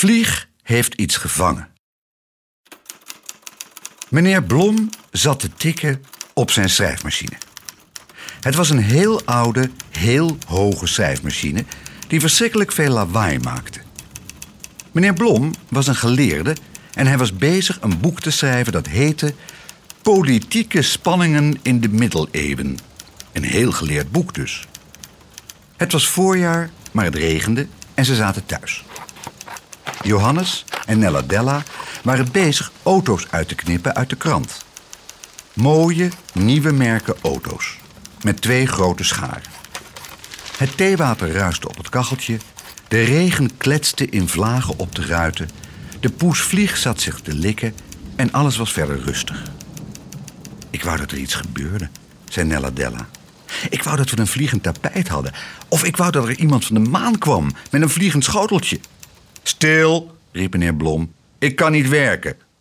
Vlieg heeft iets gevangen. Meneer Blom zat te tikken op zijn schrijfmachine. Het was een heel oude, heel hoge schrijfmachine die verschrikkelijk veel lawaai maakte. Meneer Blom was een geleerde en hij was bezig een boek te schrijven dat heette Politieke spanningen in de middeleeuwen. Een heel geleerd boek dus. Het was voorjaar, maar het regende en ze zaten thuis. Johannes en Nella Della waren bezig auto's uit te knippen uit de krant. Mooie, nieuwe merken auto's. Met 2 grote scharen. Het theewater ruiste op het kacheltje. De regen kletste in vlagen op de ruiten. De poes Vlieg zat zich te likken en alles was verder rustig. Ik wou dat er iets gebeurde, zei Nella Della. Ik wou dat we een vliegend tapijt hadden. Of ik wou dat er iemand van de maan kwam met een vliegend schoteltje. Stil, riep meneer Blom. Ik kan niet werken.